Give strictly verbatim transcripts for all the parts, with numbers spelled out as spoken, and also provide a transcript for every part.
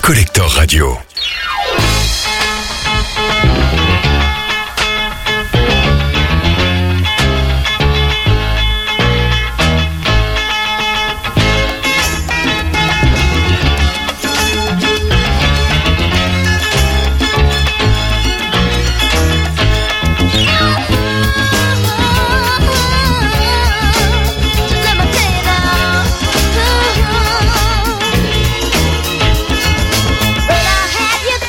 Collector Radio. Well, I had you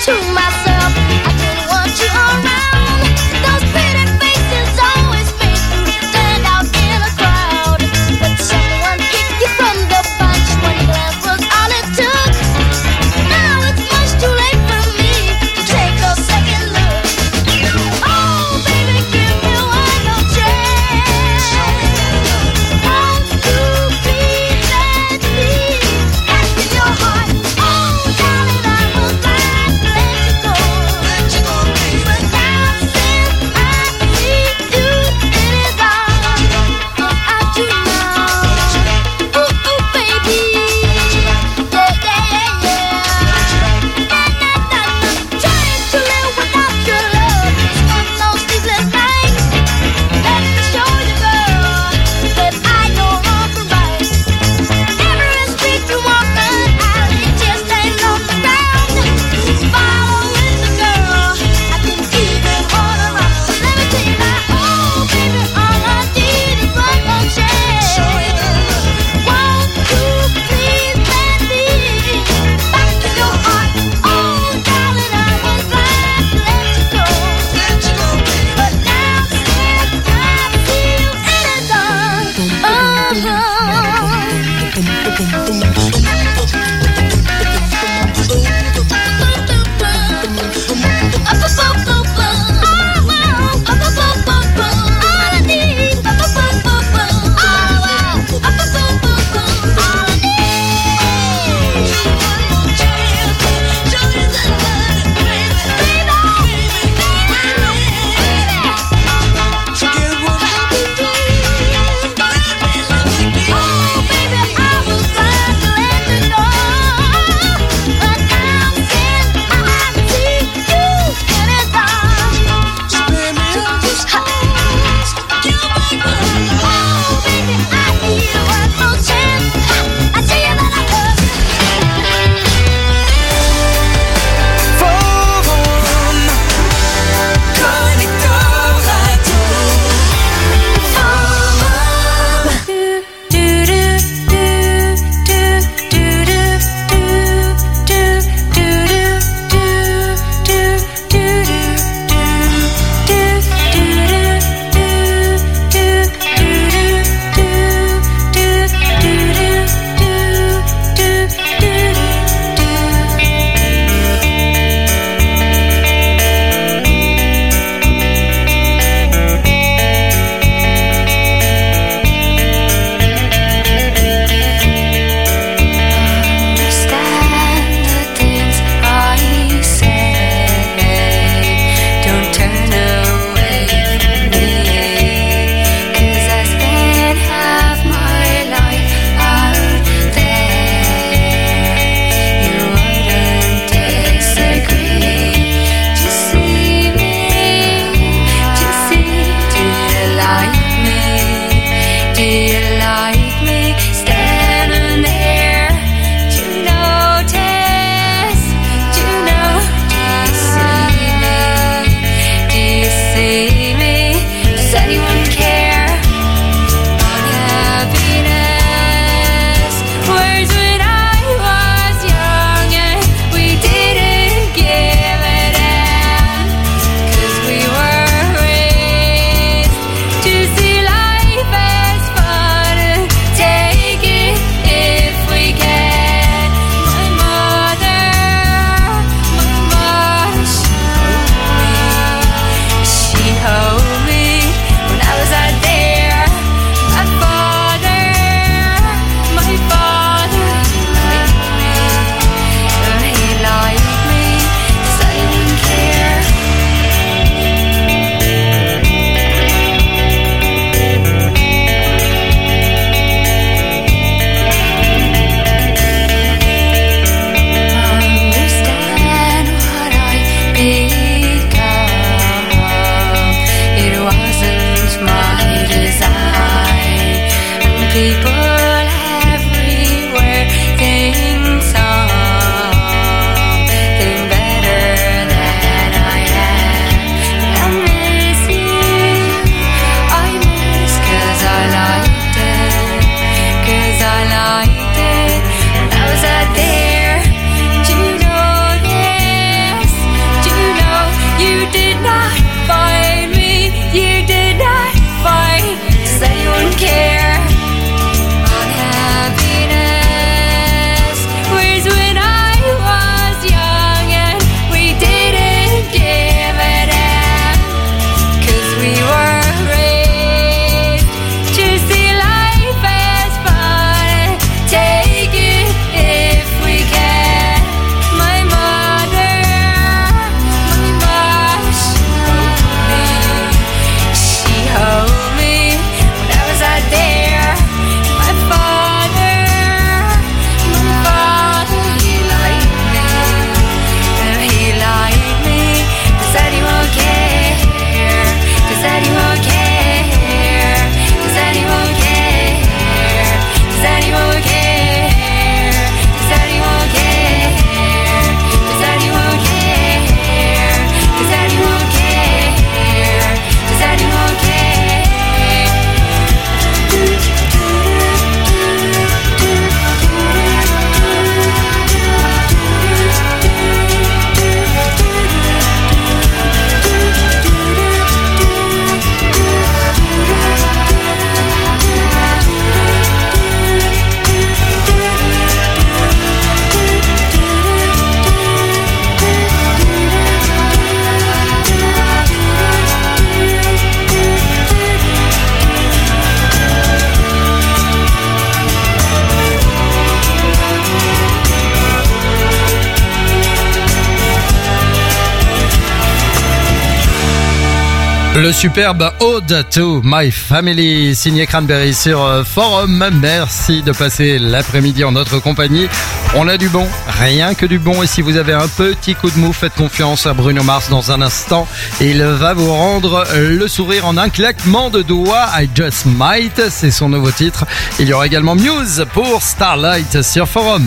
Le superbe Ode to My Family, signé Cranberry sur Forum. Merci de passer l'après-midi en notre compagnie. On a du bon, rien que du bon. Et si vous avez un petit coup de mou, faites confiance à Bruno Mars dans un instant. Il va vous rendre le sourire en un claquement de doigts. I Just Might, c'est son nouveau titre. Il y aura également Muse pour Starlight sur Forum.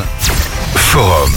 Forum.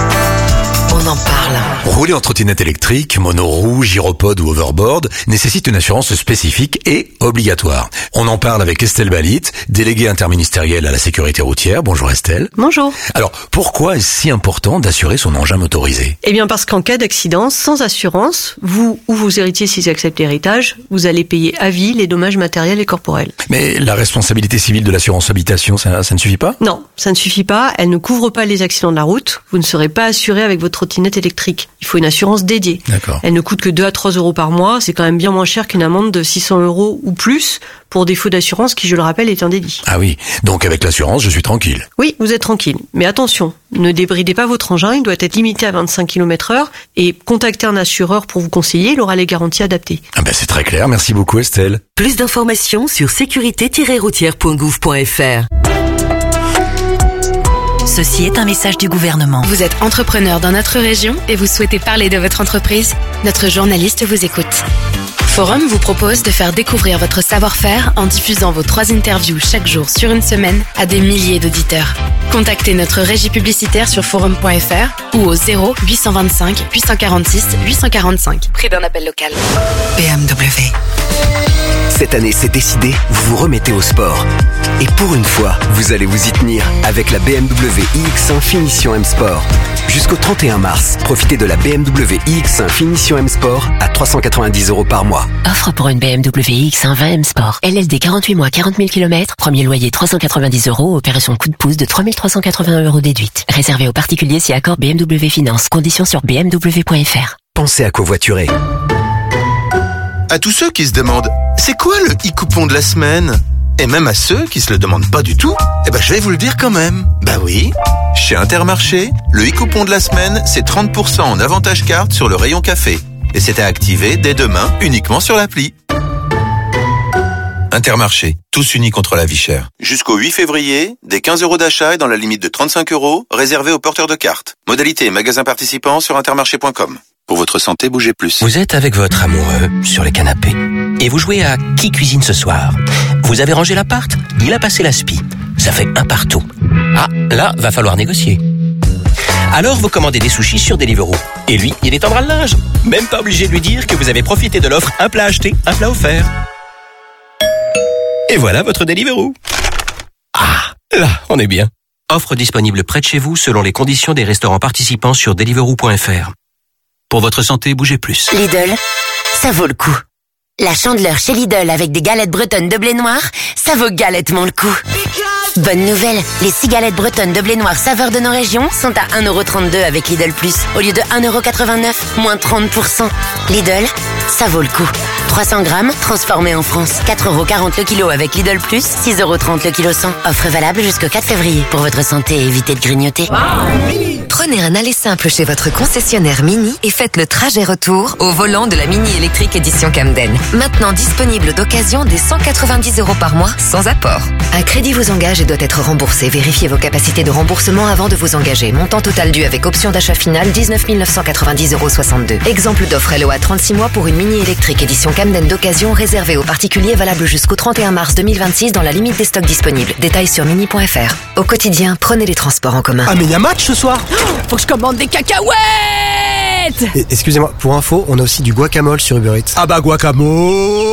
On en parle. Rouler en trottinette électrique, monoroue, gyropode ou overboard nécessite une assurance spécifique et obligatoire. On en parle avec Estelle Balit, déléguée interministérielle à la sécurité routière. Bonjour Estelle. Bonjour. Alors, pourquoi est-ce si important d'assurer son engin motorisé ? Eh bien parce qu'en cas d'accident, sans assurance, vous ou vos héritiers s'ils acceptent l'héritage, vous allez payer à vie les dommages matériels et corporels. Mais la responsabilité civile de l'assurance habitation, ça, ça ne suffit pas ? Non, ça ne suffit pas. Elle ne couvre pas les accidents de la route. Vous ne serez pas assuré avec votre trottinette électrique. Il faut une assurance dédiée. D'accord. Elle ne coûte que deux à trois euros par mois. C'est quand même bien moins cher qu'une amende de six cents euros ou plus pour défaut d'assurance qui, je le rappelle, est un délit. Ah oui, donc avec l'assurance, je suis tranquille. Oui, vous êtes tranquille. Mais attention, ne débridez pas votre engin. Il doit être limité à vingt-cinq kilomètres heure et contactez un assureur pour vous conseiller. Il aura les garanties adaptées. Ah ben c'est très clair. Merci beaucoup Estelle. Plus d'informations sur sécurité tiret routière point gouv point f r. Ceci est un message du gouvernement. Vous êtes entrepreneur dans notre région et vous souhaitez parler de votre entreprise ? Notre journaliste vous écoute. Forum vous propose de faire découvrir votre savoir-faire en diffusant vos trois interviews chaque jour sur une semaine à des milliers d'auditeurs. Contactez notre régie publicitaire sur forum point f r ou au zéro huit cent vingt-cinq huit cent quarante-six huit cent quarante-cinq. Prix d'un appel local. B M W. Cette année, c'est décidé, vous vous remettez au sport. Et pour une fois, vous allez vous y tenir avec la B M W i X un Finition M Sport. Jusqu'au trente et un mars, profitez de la B M W i X un Finition M Sport à trois cent quatre-vingt-dix euros par mois. Offre pour une B M W i X un vingt M Sport. L L D quarante-huit mois, quarante mille kilomètres. Premier loyer trois cent quatre-vingt-dix euros. Opération coup de pouce de trois mille trois cent quatre-vingts euros déduite. Réservé aux particuliers si accord B M W Finance. Conditions sur b m w point f r. Pensez à covoiturer. À tous ceux qui se demandent « C'est quoi le e-coupon de la semaine ?» Et même à ceux qui se le demandent pas du tout, eh ben je vais vous le dire quand même. Bah oui, chez Intermarché, le e-coupon de la semaine, c'est trente pour cent en avantage carte sur le rayon café. Et c'est à activer dès demain, uniquement sur l'appli. Intermarché, tous unis contre la vie chère. Jusqu'au huit février, des quinze euros d'achat et dans la limite de trente-cinq euros, réservés aux porteurs de cartes. Modalité et magasin participant sur intermarché point com. Pour votre santé, bougez plus. Vous êtes avec votre amoureux sur les canapés et vous jouez à Qui cuisine ce soir ? Vous Vous avez rangé l'appart, il a passé la spie. Ça fait un partout. Ah, là, va falloir négocier. Alors vous commandez des sushis sur Deliveroo. Et lui, il étendra le linge. Même pas obligé de lui dire que vous avez profité de l'offre un plat acheté, un plat offert. Et voilà votre Deliveroo. Ah, là, on est bien. Offre disponible près de chez vous selon les conditions des restaurants participants sur deliveroo point f r. Pour votre santé, bougez plus. Lidl, ça vaut le coup. La Chandeleur chez Lidl avec des galettes bretonnes de blé noir, ça vaut galettement le coup. Bonne nouvelle, les six galettes bretonnes de blé noir saveur de nos régions sont à un euro trente-deux avec Lidl Plus, au lieu de un euro quatre-vingt-neuf, moins trente pour cent. Lidl, ça vaut le coup. trois cents grammes, transformés en France. quatre euros quarante le kilo avec Lidl Plus, six euros trente le kilo cent. Offre valable jusqu'au quatre février. Pour votre santé, évitez de grignoter. Prenez un aller simple chez votre concessionnaire Mini et faites le trajet retour au volant de la Mini électrique édition Camden. Maintenant disponible d'occasion dès cent quatre-vingt-dix euros par mois, sans apport. Un crédit vous engage et doit être remboursé. Vérifiez vos capacités de remboursement avant de vous engager. Montant total dû avec option d'achat finale, dix-neuf mille neuf cent quatre-vingt-dix euros soixante-deux. Exemple d'offre L O A trente-six mois pour une Mini électrique édition Camden d'occasion réservée aux particuliers, valable jusqu'au trente et un mars deux mille vingt-six dans la limite des stocks disponibles. Détails sur mini point f r. Au quotidien, prenez les transports en commun. Ah mais il y a match ce soir. Faut que je commande des cacahuètes. Et, excusez-moi, pour info, on a aussi du guacamole sur Uber Eats. Ah bah guacamole.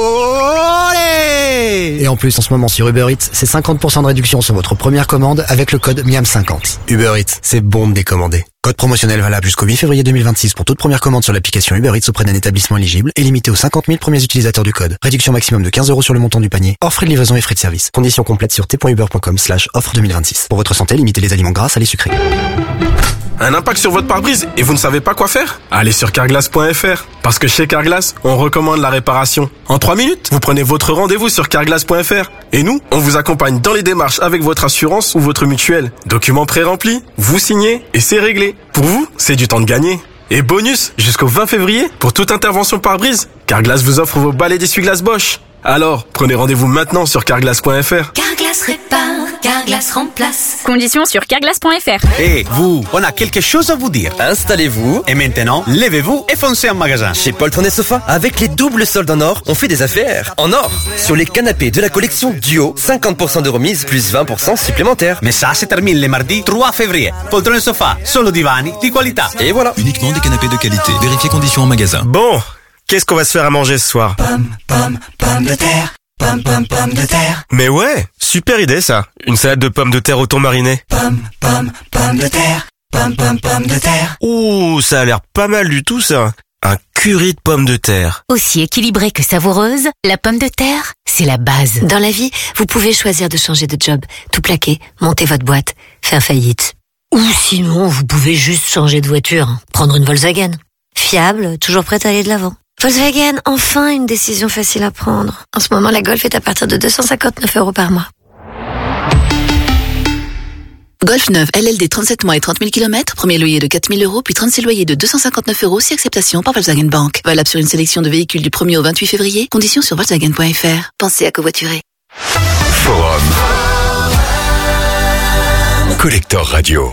Et en plus, en ce moment sur Uber Eats, c'est cinquante pour cent de réduction sur votre première commande avec le code miam cinquante. Uber Eats, c'est bon de décommander. Code promotionnel valable jusqu'au huit février deux mille vingt-six pour toute première commande sur l'application Uber Eats auprès d'un établissement éligible et limité aux cinquante mille premiers utilisateurs du code. Réduction maximum de quinze euros sur le montant du panier, hors frais de livraison et frais de service. Conditions complètes sur t point uber point com slash offre deux mille vingt-six. Pour votre santé, limitez les aliments gras, salés, sucrés. Un impact sur votre pare-brise et vous ne savez pas quoi faire? Allez sur carglass point f r. Parce que chez Carglass, on recommande la réparation. En trois minutes, vous prenez votre rendez-vous sur carglass point f r. Et nous, on vous accompagne dans les démarches avec votre assurance ou votre mutuelle. Documents pré-remplis, vous signez et c'est réglé. Pour vous, c'est du temps de gagner. Et bonus, jusqu'au vingt février, pour toute intervention pare-brise, Carglass vous offre vos balais d'essuie-glace Bosch. Alors, prenez rendez-vous maintenant sur carglass point f r. Carglass répare, Carglass remplace. Conditions sur carglass point f r. Et vous, on a quelque chose à vous dire. Installez-vous et maintenant, levez-vous et foncez en magasin. Chez Poltron et Sofa, avec les doubles soldes en or, on fait des affaires en or. Sur les canapés de la collection Duo, cinquante pour cent de remise plus vingt pour cent supplémentaires. Mais ça se termine le mardi trois février. Poltron et Sofa, solo divani di qualità. Et voilà. Uniquement des canapés de qualité. Vérifiez conditions en magasin. Bon, qu'est-ce qu'on va se faire à manger ce soir? Pomme, pomme, pomme de terre. Pomme, pomme, pomme de terre. Mais ouais, super idée ça. Une salade de pommes de terre au thon mariné. Pomme, pomme, pomme de terre. Pomme, pomme, pomme de terre. Ouh, ça a l'air pas mal du tout ça. Un curry de pommes de terre. Aussi équilibrée que savoureuse, la pomme de terre, c'est la base. Dans la vie, vous pouvez choisir de changer de job, tout plaquer, monter votre boîte, faire faillite. Ou sinon, vous pouvez juste changer de voiture, prendre une Volkswagen. Fiable, toujours prête à aller de l'avant. Volkswagen, enfin une décision facile à prendre. En ce moment, la Golf est à partir de deux cent cinquante-neuf euros par mois. Golf neuf L L D trente-sept mois et trente mille kilomètres, premier loyer de quatre mille euros, puis trente-six loyers de deux cent cinquanteneuf euros si acceptation par Volkswagen Bank. Valable sur une sélection de véhicules du premier au vingt-huit février. Conditions sur volkswagen point f r. Pensez à covoiturer. Forum. Collector Radio.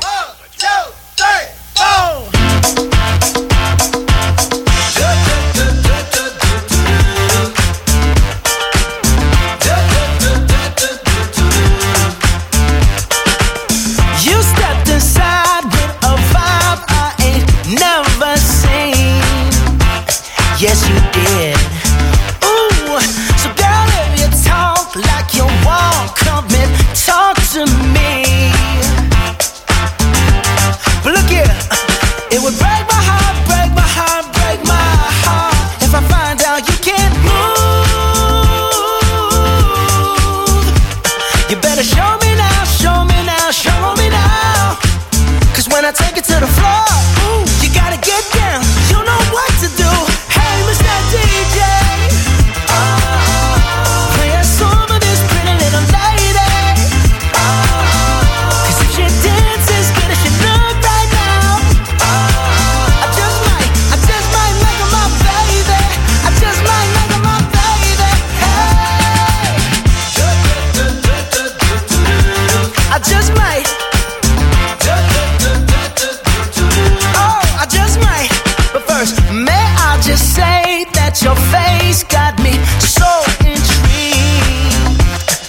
Yes, you did. Ooh, so girl, if you talk like you walk, come and talk to me. But look here, it would break my heart, break my heart, break my heart if I find out you can't move. You better show me now, show me now, show me now. Cause when I take it to the floor, ooh, you gotta get down, you know what to do. D J, oh, play a song of this pretty little lady, oh, cause if she dances good as she look right now, oh, I just might, I just might make her my baby, I just might make her my baby, hey, I just might, oh, I just might, but first, may I just say your face got me so intrigued.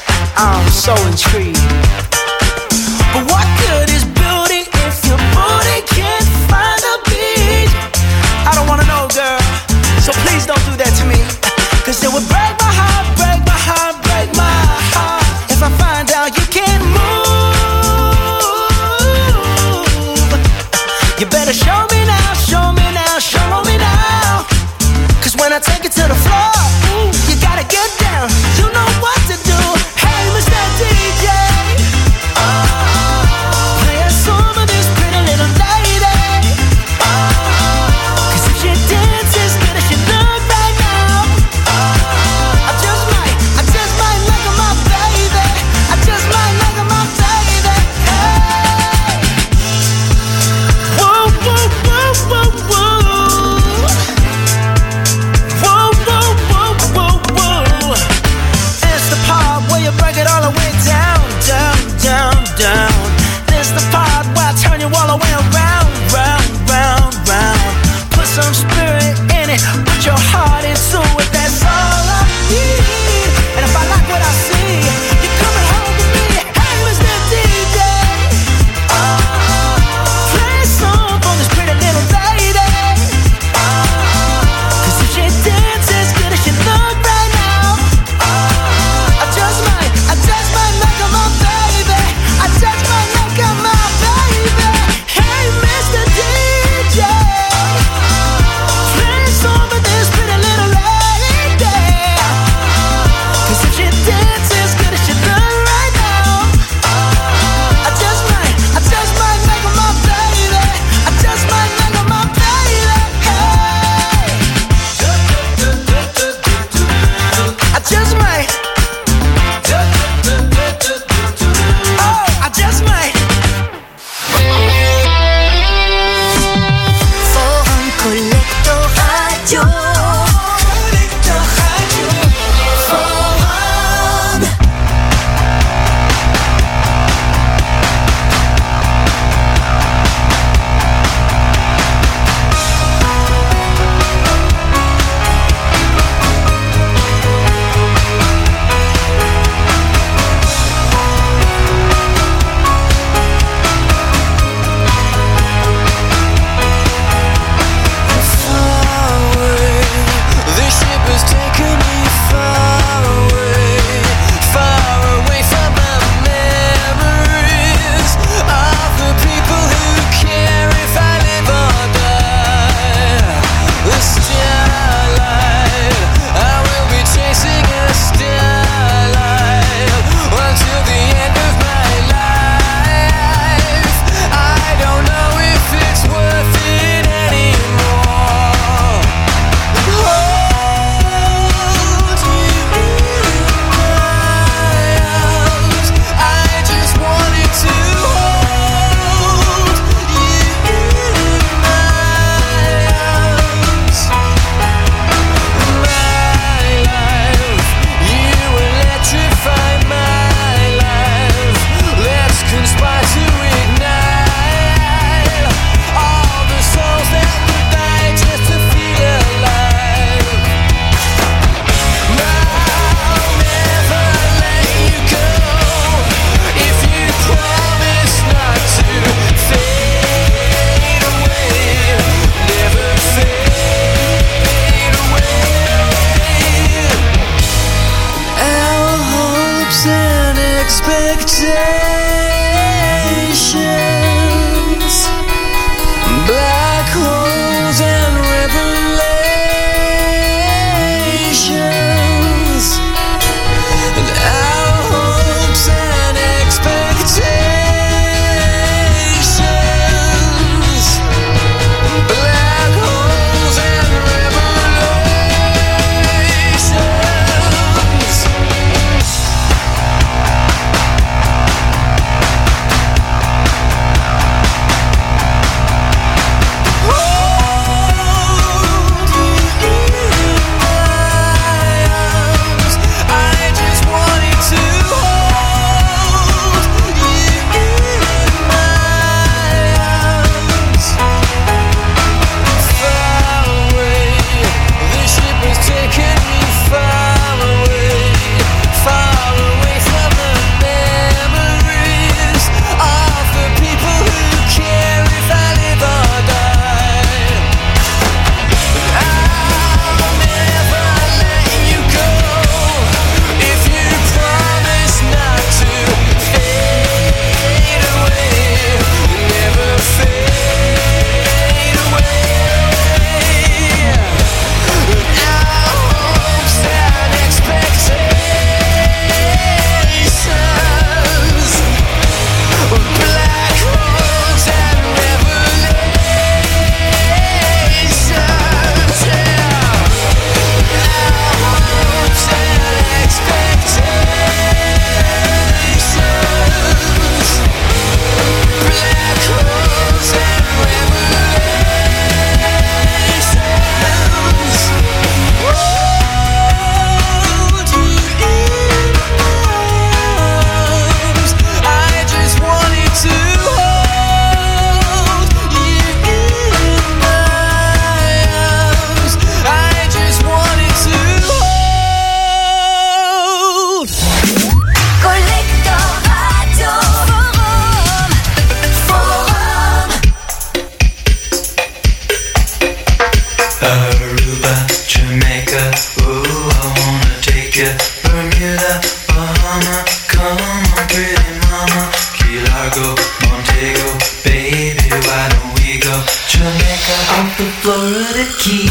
Largo, Montego, baby, why don't we go Jamaica off the Florida Keys?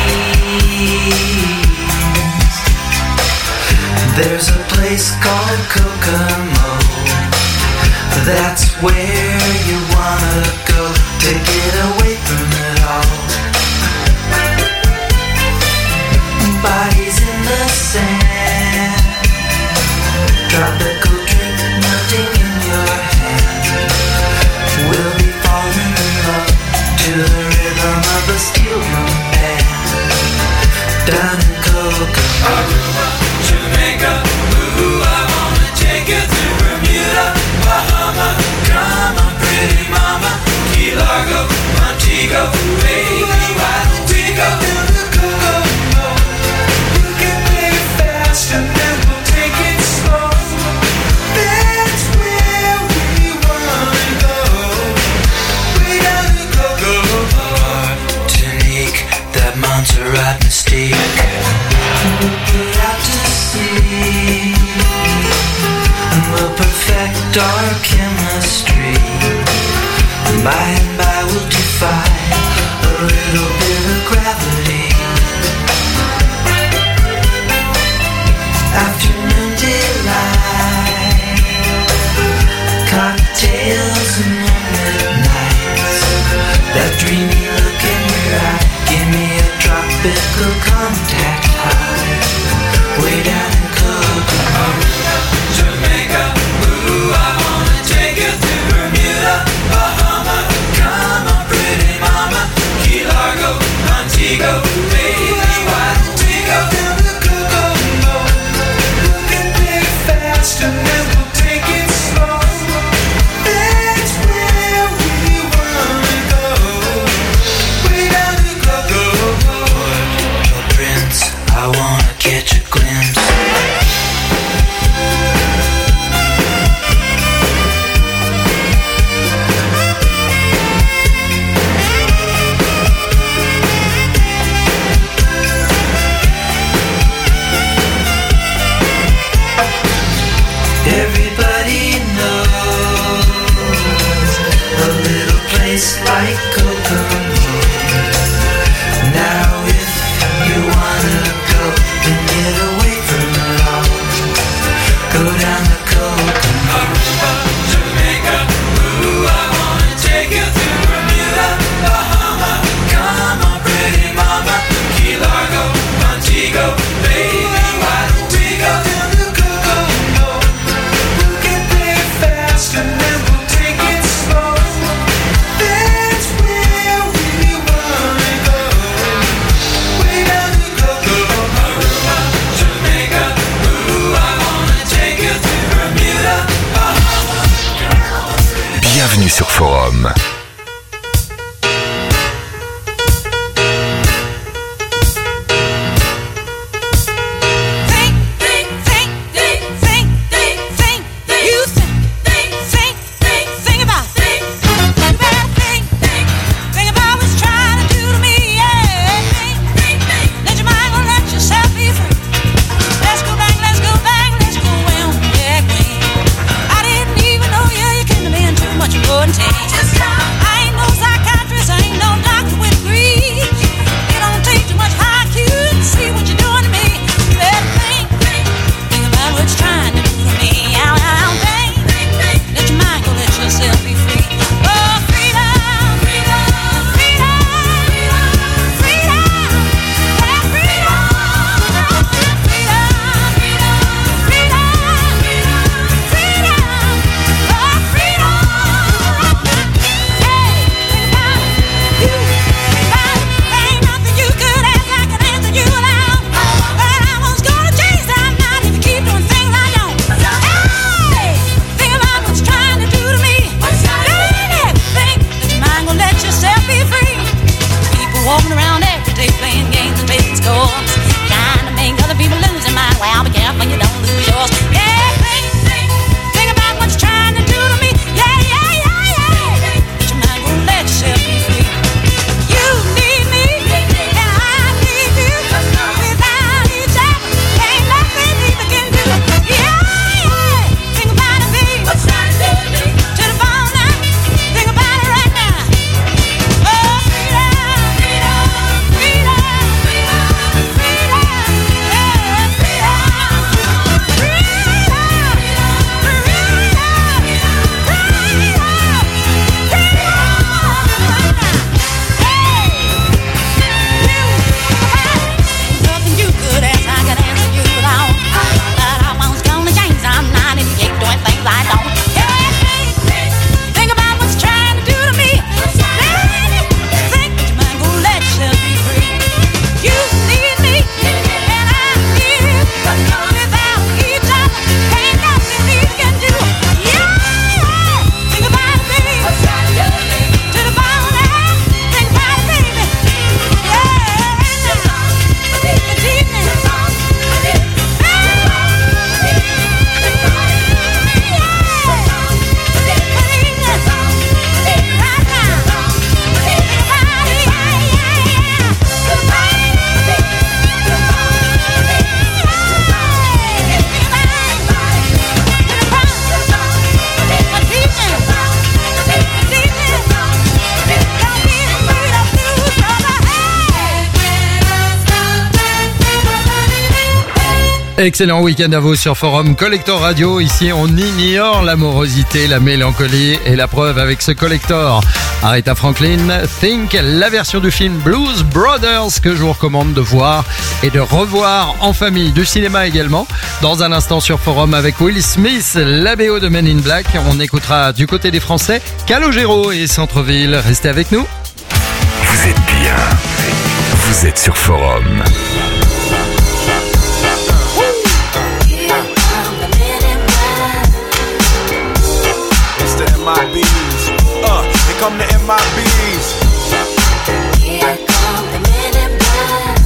There's a place called Kokomo. That's where you wanna go to get away from it all. Bodies in the sand, tropical drink melting in your hand. We'll be falling in love to the rhythm of a steel drum band. Down in Kokomo, Aruba, Jamaica, ooh, I wanna take you to Bermuda, Bahama, come on pretty mama, Key Largo, Montego, baby, why don't we go down to Kokomo? We can play fast and then we'll take it slow. That's where we wanna go, way down to Kokomo. Martinique, that Montserrat mystique, we'll put out to sea, and we'll perfect our chemistry. By and by we'll defy a little bit of gravity. Afternoon delight, cocktails and moonlit nights. That dreamy look in your eye, give me a tropical contact high. Way down in Kokomo, Jamaica, ooh, I wanna take you to Bermuda, Bahama, come on pretty mama, Key Largo, Montego, baby, why don't we go down to Kokomo? We can play fast and then we'll take it slow. That's where we wanna go, way down to Kokomo. Little Prince, I wanna catch a glimpse. Everybody knows a little place like Kokomo. Now if you wanna go and get away from it all, go down to Kokomo. Aruba, Jamaica, ooh, I wanna take you to Bermuda, Bahama, come on pretty mama, Key Largo, Montego, baby, why don't we go down to Kokomo? We can play fast and then we'll take it slow. That's where we wanna go, way down to Kokomo. Aruba, Jamaica, ooh, I wanna take you to Bermuda, Bahama. Bienvenue sur Forum. Just come Excellent week-end à vous sur Forum Collector Radio. Ici, on ignore l'amorosité, la mélancolie et la preuve avec ce collector. Aretha Franklin, Think, la version du film Blues Brothers que je vous recommande de voir et de revoir en famille. Du cinéma également. Dans un instant sur Forum avec Will Smith, la B O de Men in Black. On écoutera du côté des Français Calogero et Centre-Ville. Restez avec nous. Vous êtes bien. Vous êtes sur Forum. M I B's, uh, here come the M I B's. Here come the men in black.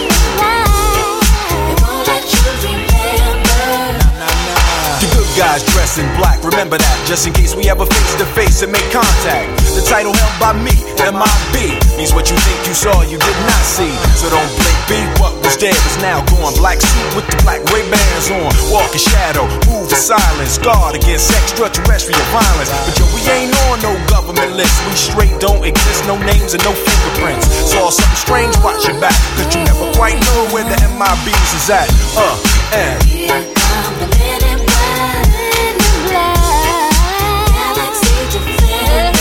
They won't let you remember. Nah, nah, nah. The good guys dress in black, remember that, just in case we ever face to face and make contact. The title held by me, M I B, means what you think you saw, you did not see. So don't blink, be what was dead is now gone. Black suit with the black Ray-Bans on. Walk in shadow, move in silence. Guard against extraterrestrial violence. But yo, we ain't on no government list. We straight don't exist, no names and no fingerprints. Saw something strange, watch your back, cause you never quite know where the M I B's is at. Uh, and here come the men in black, men in black. Galaxy defenders.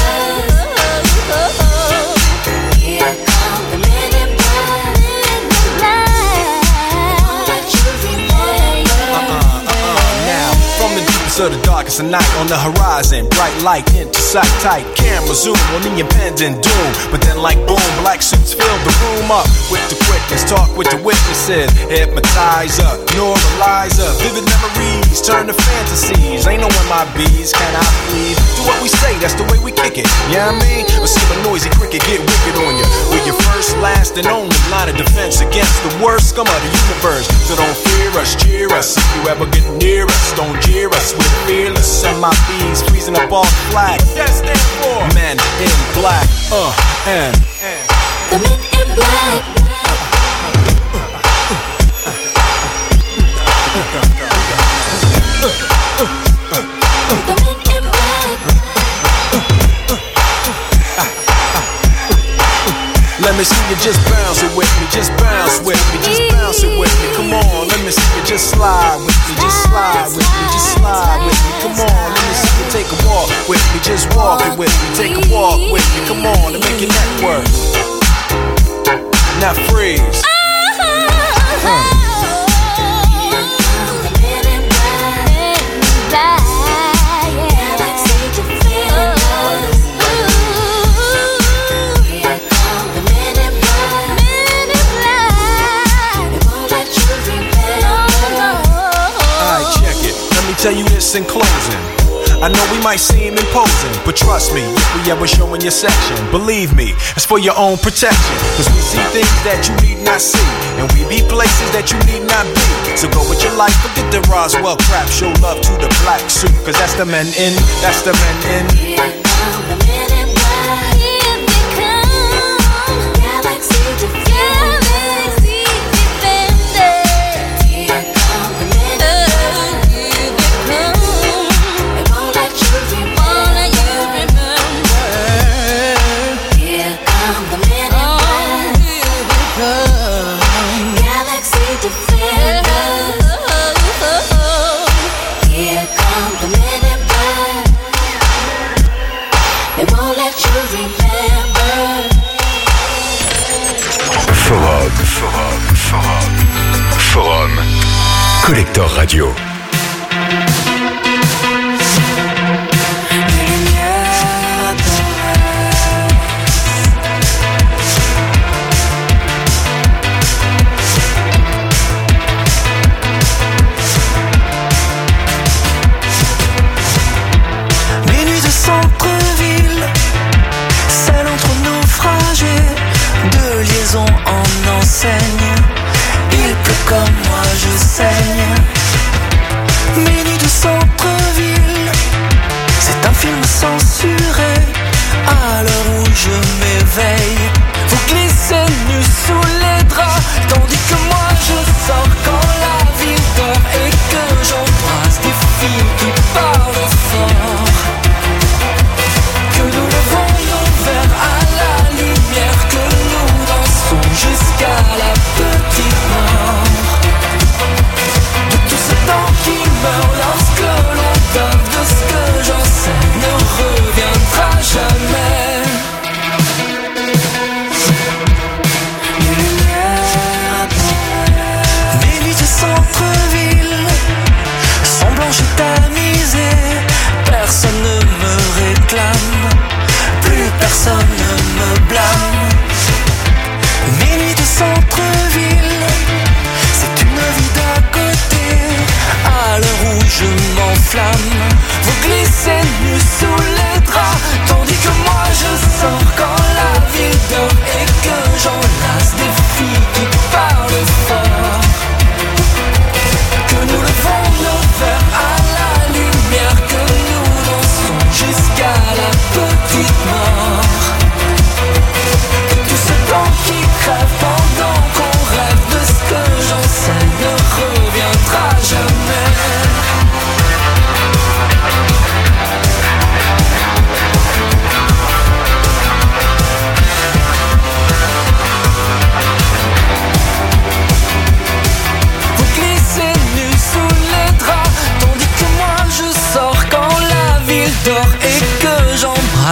Here come the men in black, men in black. Won't let you remember. Uh-uh, uh-uh, now, from the deepest of the darkest of night on the horizon, bright light into sight tight, camera zoom on the impending doom. But then like boom, black suits fill the room up with the quickness, talk with the witnesses, hypnotizer, neuralizer, vivid memories turn to fantasies. Ain't no M I B's, can I please? Do what we say, that's the way we kick it, you know what I mean? Or see a noisy cricket get wicked on you. We're your first, last, and only line of defense against the worst scum of the universe. So don't fear us, cheer us. If you ever get near us, don't jeer us. We're fearless. M I B's freezing up all the flag. What that stand for? Men in black. Uh, and, and. The men in black. The men in black. Let me see you just bounce it with me, just bounce with me, just bounce it with me. Come on, let me see you just slide with me, just slide with me, just slide with me. Come on, let me see you take a walk with me, just walk it with me, take a walk with me. Come on, and make your neck work. Now freeze. Uh. Tell you this in closing, I know we might seem imposing, but trust me, if we ever show in your section, believe me, it's for your own protection. Cause we see things that you need not see, and we be places that you need not be. So go with your life, forget the Roswell crap, show love to the black suit, cause that's the men in, that's the men in. Here come the men in black, here they come, Galaxy Defenders. Forum, Forum, Forum, Forum, Collector Radio. En enseigne, il pleut comme moi je saigne.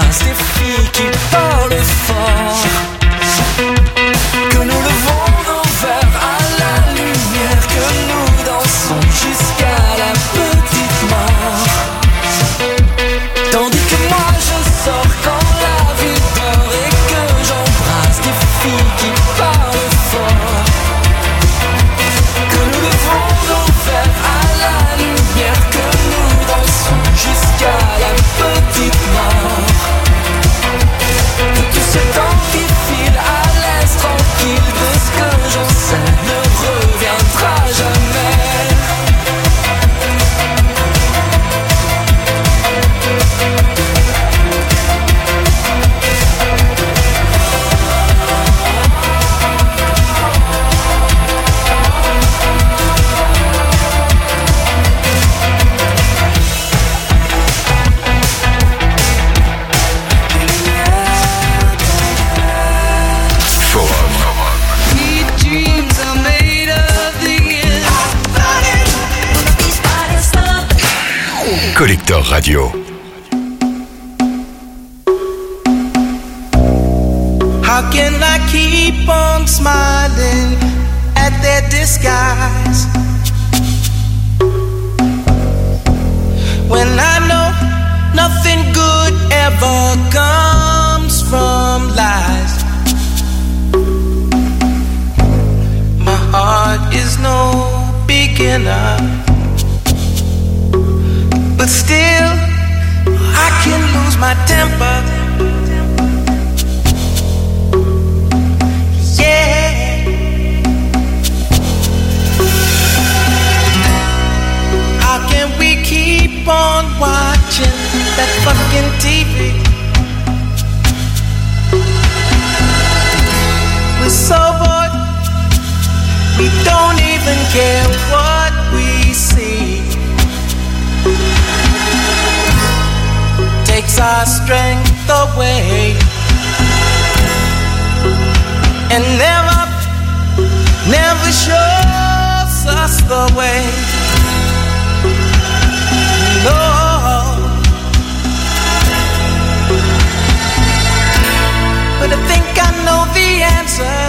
embrasse des filles qui parlent fort. Que nous levons nos verres à la lumière, que nous dansons jusqu'à la petite mort. Tandis que moi je sors quand la vie dort et que j'embrasse des filles qui parlent fort. Que nous levons nos verres à la lumière, que nous dansons jusqu'à la petite mort. De tout ce temps qui file à l'aise tranquille, de ce que j'en sais ne reviendra jamais. Collector Radio. How can I keep on smiling at their disguise when I know nothing good ever comes from lies? My heart is no beginner, but still, I can lose my temper. Yeah. How can we keep on watching that fucking T V? We're so bored, we don't even care what we see. Takes our strength away and never, never shows us the way. No, but I think I know the answer.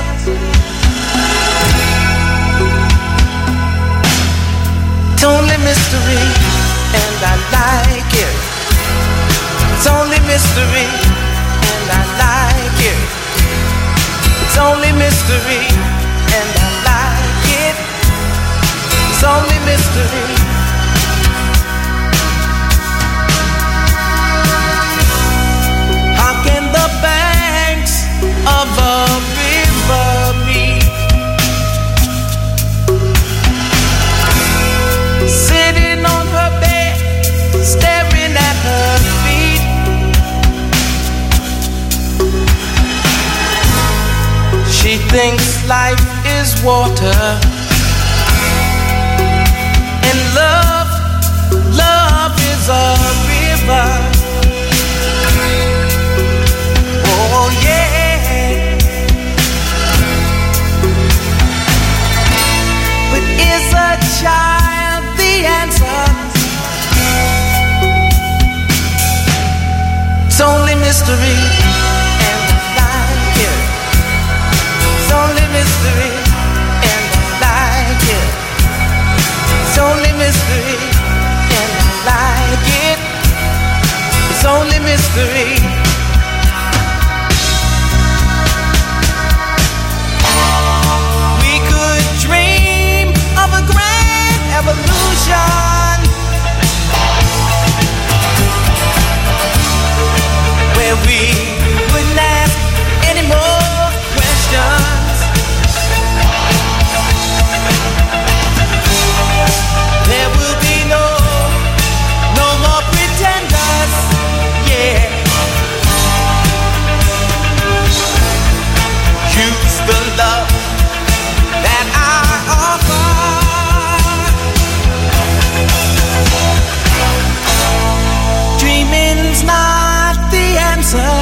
It's only mystery, and I like it. It's only mystery, and I like it. It's only mystery, and I like it. It's only mystery. How can the banks of a river meet? Sitting on her bed, staring at her feet. She thinks life is water, and love, love is a river. Oh yeah. But is a child the answer? It's only mystery, and I like it. It's only mystery, and I like it. It's only mystery, and I like it. It's only mystery. We could dream of a grand evolution where we wouldn't ask any more questions. There will be no, no more pretenders, yeah. Use the love that I offer. Dreaming's not the answer.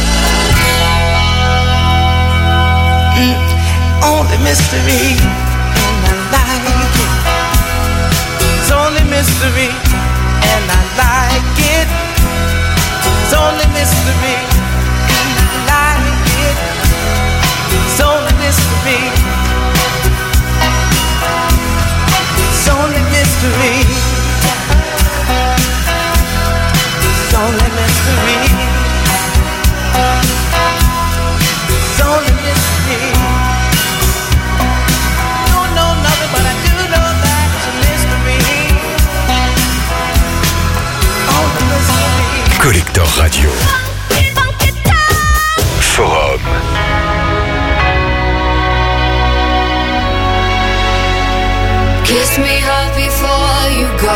Mm, only mystery, and I like it. It's only mystery, and I like it. It's only mystery. mystery. And I like it. It's only mystery. It's only mystery. It's only mystery. It's only mystery. Don't know nothing, but I do know that it's a mystery. Only mystery. Collector Radio. Forum. Kiss me hard before you go.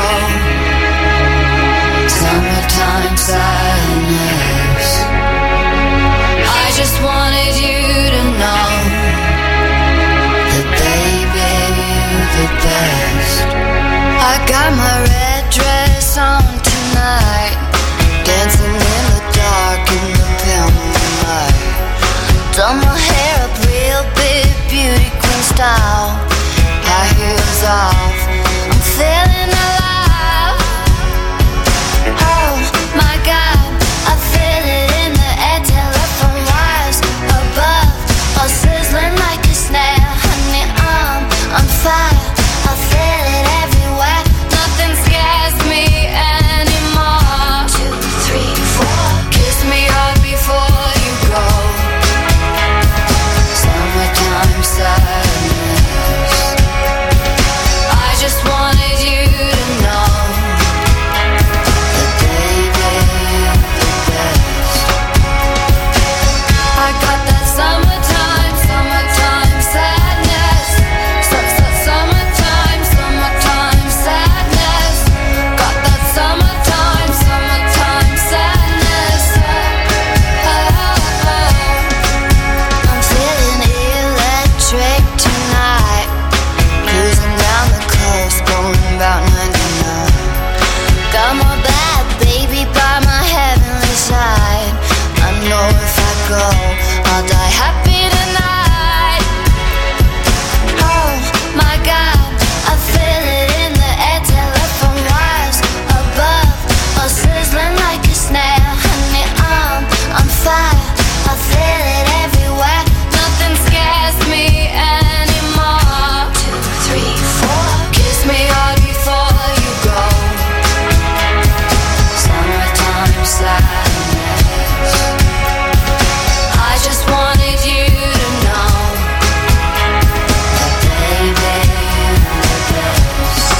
Summertime sadness. I just wanted you to know that baby, you're the best. I got my red dress on tonight, dancing in the dark in the pale moonlight. Done my hair up real big, beauty queen style. High heels off, I'm feeling alive. Oh my God, I feel it in the air, telephone wires above, all sizzling like a snare. Honey, I'm on fire, I feel it everywhere. Nothing scares me anymore. Two, three, four. Kiss me hard before you go. Summertime sadness. I just wanted you to know that baby, you're the best. I got that summertime, summertime sadness. Su- su- Summertime, summertime sadness. Got that summertime, summertime sadness. Oh, oh, oh. I'm feeling electric tonight. Cruising down the coast, going about ninety-nine. Got my bad baby by my heavenly side. I know if I go, I'll die happy tonight. Oh my God, I feel it in the air, telephone wires above, all sizzling like a snare. Honey, I'm on fire, I feel it everywhere. Nothing scares me anymore. Two, three, four. Kiss me hard before you go. Summertime sadness. I just wanted you to know that baby, you're the best.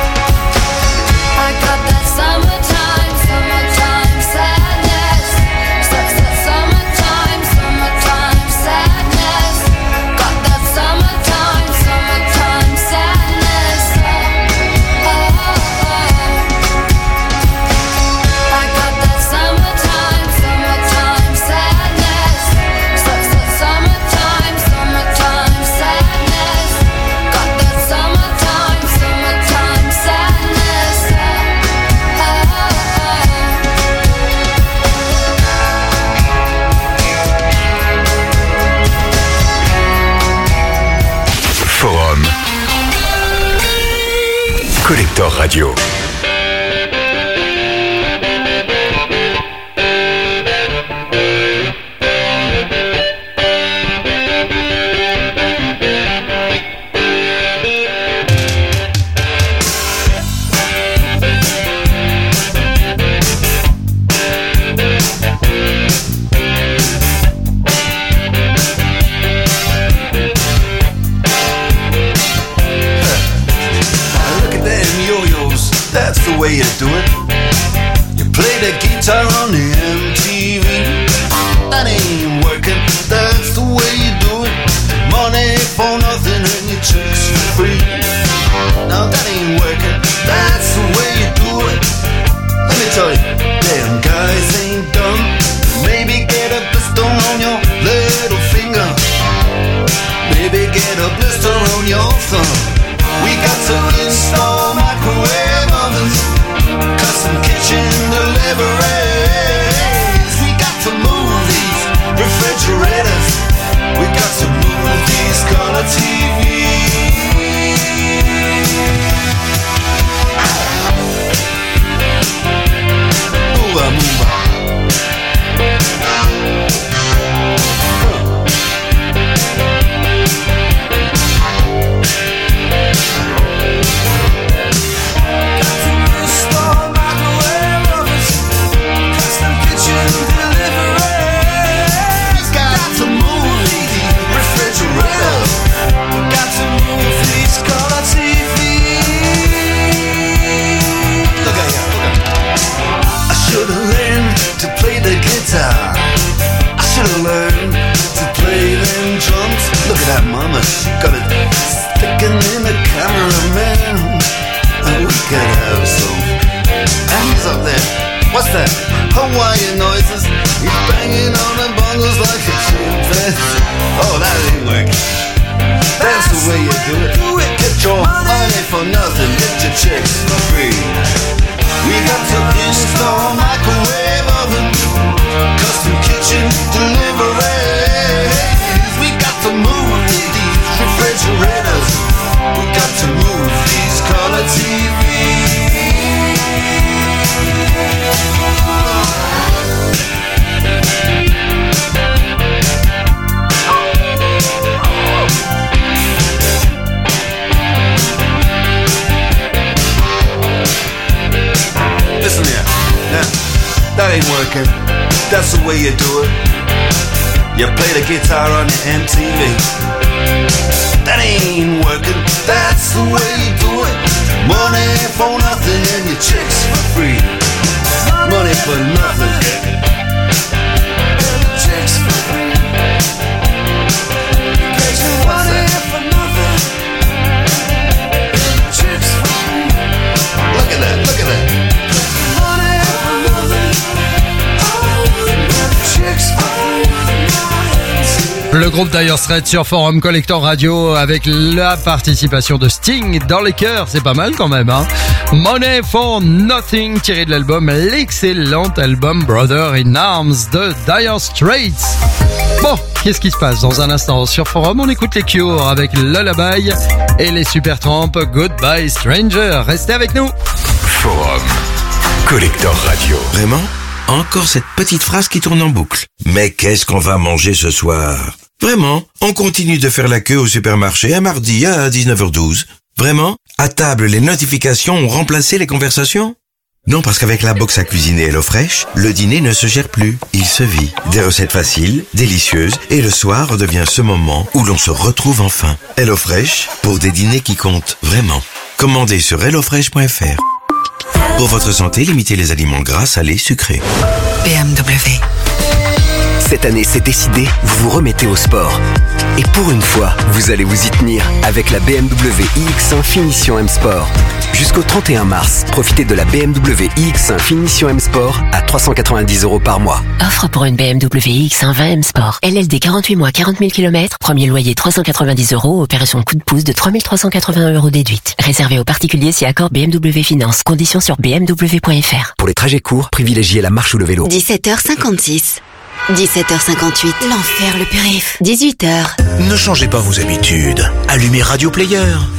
I got that summertime, summertime sadness. Su- su- Summertime, summertime sadness. Got that summertime, summertime sadness. Oh, oh, oh. I got that summertime, summertime sadness. Su- su- Summertime, summertime sadness. Got that summertime, summertime sadness. Oh, oh, Forum. Collector Radio. Look at them yo-yos missus. He's banging on the bongos like a chimpanzee. Oh, that ain't working. That's the way you do it. Get your money for nothing, get your chicks for free. We got to install microwave oven, custom kitchen deliveries. We got to move these refrigerators. We got to move these color T Vs. Listen here, now, that ain't working. That's the way you do it. You play the guitar on the M T V. That ain't working. That's the way you do it. Money for nothing and your chicks for free. Money for nothing. Chicks for free. Get your money for nothing. Chicks for free. Look at that, look at that. Money for nothing. Chicks for free. Le groupe Dire Straits sur Forum Collector Radio avec la participation de Sting dans les chœurs, c'est pas mal quand même, hein. Money for Nothing, tiré de l'album, l'excellent album Brother in Arms de Dire Straits. Bon, qu'est-ce qui se passe dans un instant sur Forum? On écoute les Cure avec Lullaby et les Supertramp Goodbye Stranger. Restez avec nous. Forum Collector Radio. Vraiment? Encore cette petite phrase qui tourne en boucle. Mais qu'est-ce qu'on va manger ce soir? Vraiment? On continue de faire la queue au supermarché un mardi à dix-neuf heures douze. Vraiment? À table, les notifications ont remplacé les conversations? Non, parce qu'avec la box à cuisiner HelloFresh, le dîner ne se gère plus, il se vit. Des recettes faciles, délicieuses, et le soir redevient ce moment où l'on se retrouve enfin. HelloFresh, pour des dîners qui comptent vraiment. Commandez sur hellofresh point f r. Pour votre santé, limitez les aliments gras, salés, sucrés. B M W. Cette année, c'est décidé, vous vous remettez au sport. Et pour une fois, vous allez vous y tenir avec la B M W i X un Finition M Sport. Jusqu'au trente et un mars, profitez de la B M W i X un Finition M Sport à trois cent quatre-vingt-dix euros par mois. Offre pour une B M W i X un vingt M Sport. L L D quarante-huit mois, quarante mille kilomètres. Premier loyer trois cent quatre-vingt-dix euros. Opération coup de pouce de trois mille trois cent quatre-vingts euros déduite. Réservé aux particuliers si accord B M W Finance. Conditions sur b m w point f r. Pour les trajets courts, privilégiez la marche ou le vélo. dix-sept heures cinquante-six. dix-sept heures cinquante-huit. L'enfer, le périph. dix-huit heures. Ne changez pas vos habitudes. Allumez Radio Player.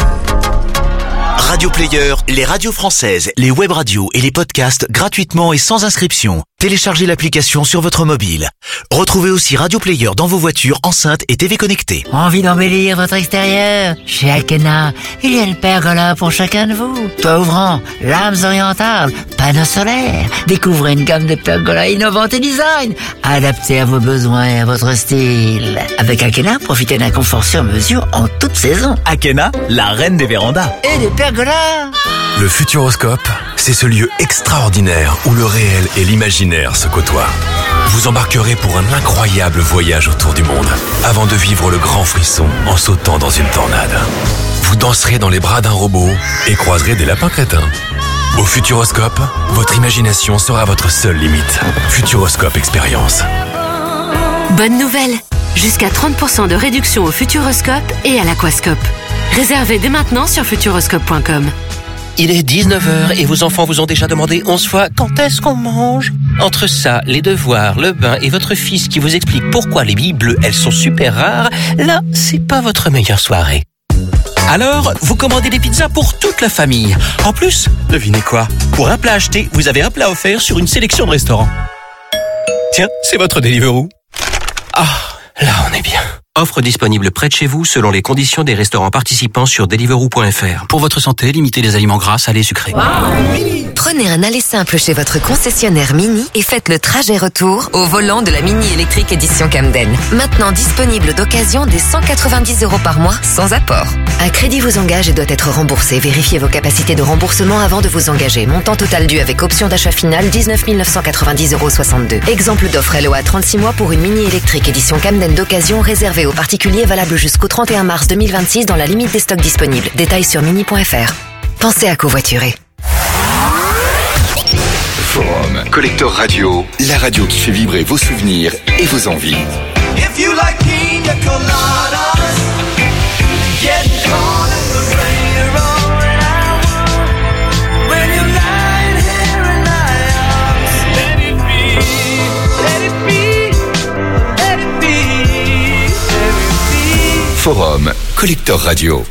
Radio Player, les radios françaises, les web radios et les podcasts gratuitement et sans inscription. Téléchargez l'application sur votre mobile. Retrouvez aussi Radio Player dans vos voitures, enceintes et T V connectées. Envie d'embellir votre extérieur? Chez Akena, il y a le pergola pour chacun de vous. Toit ouvrant, lames orientales, panneaux solaires. Découvrez une gamme de pergolas innovantes et design, adaptées à vos besoins et à votre style. Avec Akena, profitez d'un confort sur mesure en toute saison. Akena, la reine des vérandas. Et des pergolas. Le Futuroscope, c'est ce lieu extraordinaire où le réel et l'imaginaire se côtoient. Vous embarquerez pour un incroyable voyage autour du monde, avant de vivre le grand frisson en sautant dans une tornade. Vous danserez dans les bras d'un robot et croiserez des lapins crétins. Au Futuroscope, votre imagination sera votre seule limite. Futuroscope Expérience. Bonne nouvelle! Jusqu'à trente pour cent de réduction au Futuroscope et à l'Aquascope. Réservez dès maintenant sur futuroscope point com. Il est dix-neuf heures et vos enfants vous ont déjà demandé onze fois quand est-ce qu'on mange. Entre ça, les devoirs, le bain et votre fils qui vous explique pourquoi les billes bleues, elles sont super rares, là, c'est pas votre meilleure soirée. Alors, vous commandez des pizzas pour toute la famille. En plus, devinez quoi? Pour un plat acheté, vous avez un plat offert sur une sélection de restaurants. Tiens, c'est votre Deliveroo. Ah, là on est bien. Offre disponible près de chez vous selon les conditions des restaurants participants sur deliveroo point f r. Pour votre santé, limitez les aliments gras, salés, sucrés. Prenez un aller simple chez votre concessionnaire Mini et faites le trajet retour au volant de la Mini électrique édition Camden. Maintenant disponible d'occasion dès cent quatre-vingt-dix euros par mois sans apport. Un crédit vous engage et doit être remboursé. Vérifiez vos capacités de remboursement avant de vous engager. Montant total dû avec option d'achat finale dix-neuf mille neuf cent quatre-vingt-dix euros soixante-deux. Exemple d'offre L O A trente-six mois pour une Mini électrique édition Camden d'occasion réservée aux particuliers, valable jusqu'au trente et un mars deux mille vingt-six dans la limite des stocks disponibles. Détails sur mini point f r. Pensez à covoiturer. Forum Collector Radio, la radio qui fait vibrer vos souvenirs et vos envies. If you like pina coladas, get caught in the rain, you're all that I want. When you're lying here in my arms, let it be, let it be, let it be, let it be. Forum Collector Radio.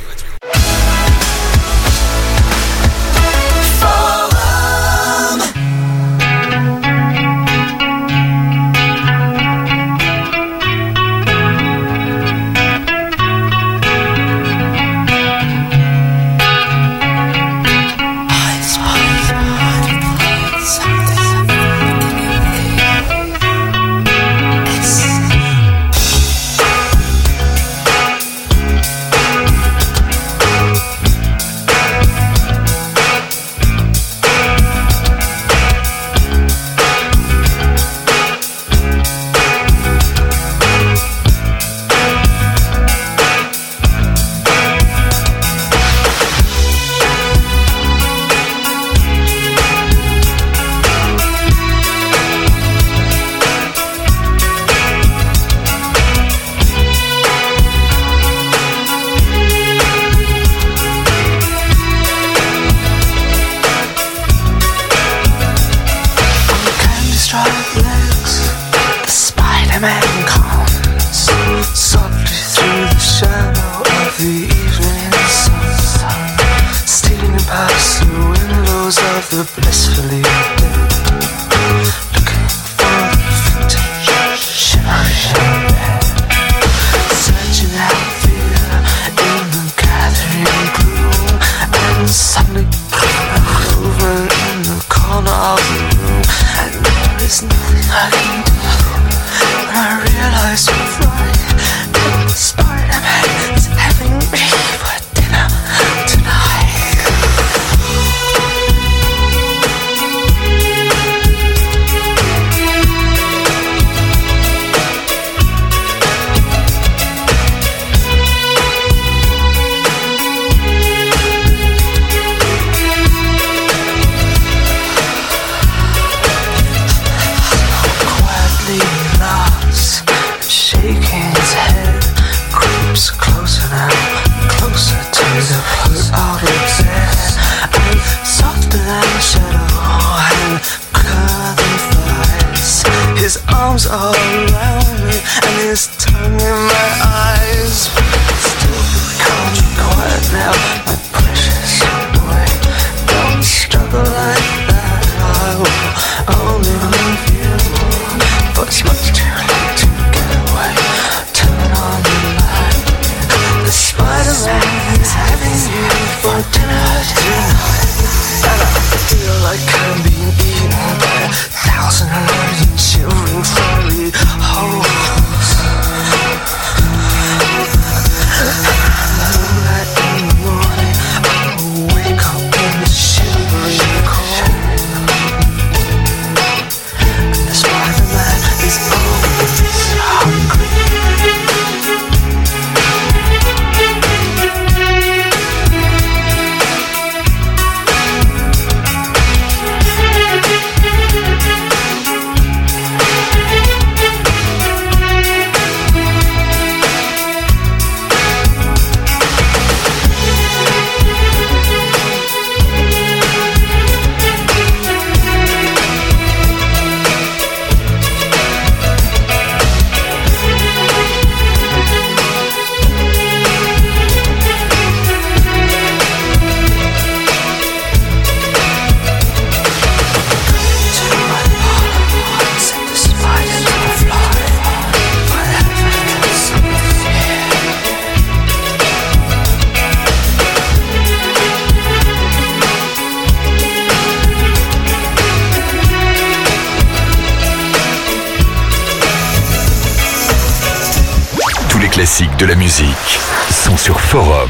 Classiques de la musique sont sur Forum.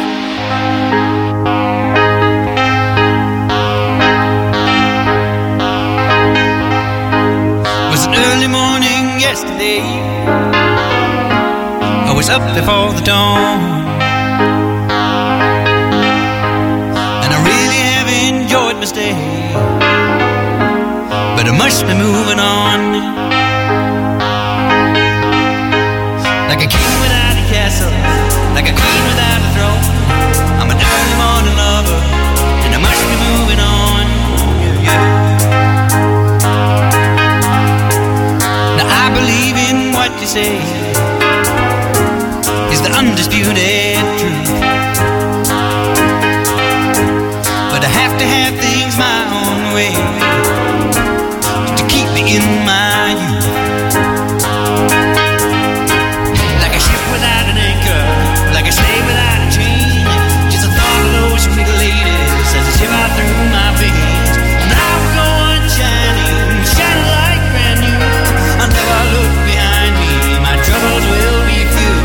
Was an early morning yesterday. I was up before the dawn, and I really have enjoyed my stay. But but I must be moving on. Like a king without a castle, like a queen without a throne. I'm an early morning lover, and I must be moving on. Yeah, yeah. Now I believe in what you say is the undisputed truth, but I have to have things my own way to keep me in my youth. Like a ship without an anchor, like a slave without a chain, just a thought of those sweet ladies as they shiver through my veins. And I will go on shining, shining like brand new. I'll never look behind me, my troubles will be few.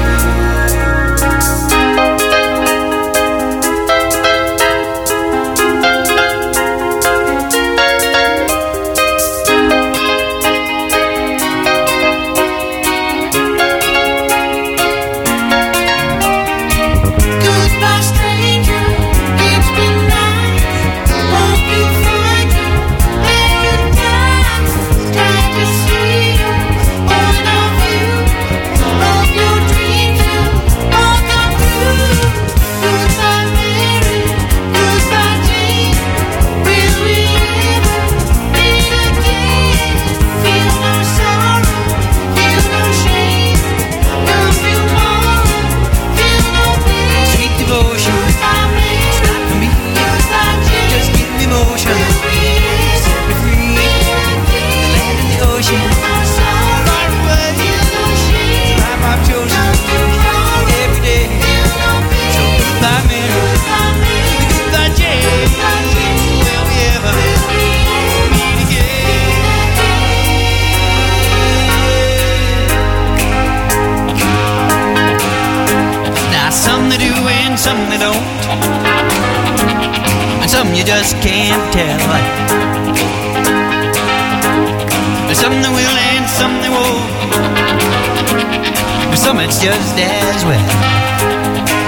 Goodbye, stranger. It's been nice. Hope you find your paradise. Glad to see you, all of you. Hope your dreams will all come true. Goodbye, Mary. Goodbye, Jane. Will we ever meet again? Feel no sorrow, feel no shame. Come tomorrow, feel no pain. Sweet devotion, Goodbye, Mary. it's not for me. Goodbye, Jane. Just give me motion, set me free. The land and the ocean, far away. Life I've chosen every day. So goodbye, Mary. Goodbye, Jane. Will we ever meet again? Now some they do and some they don't, and some you just can't tell. There's some that will and some they won't, but some it's just as well.